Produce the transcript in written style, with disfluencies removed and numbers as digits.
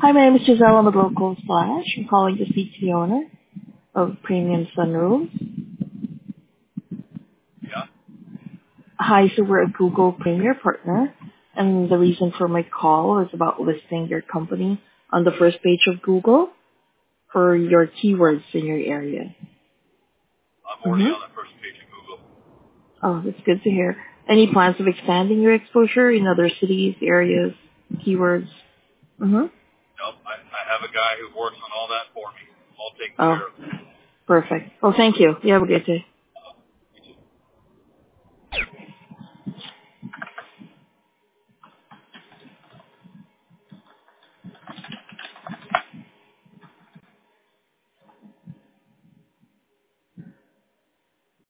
Hi, my name is Giselle. I'm a local slash. I'm calling to speak to the owner of Premium Sunrooms. Yeah. Hi, so we're a Google Premier partner, and the reason for my call is about listing your company on the first page of Google for your keywords in your area. I'm already Mm-hmm. on the first page of Google. Oh, that's good to hear. Any plans of expanding your exposure in other cities, areas, keywords? Mm-hmm. Nope. I have a guy who works on all that for me. All taken Oh, care of. perfect. Well, thank you. You have a good day.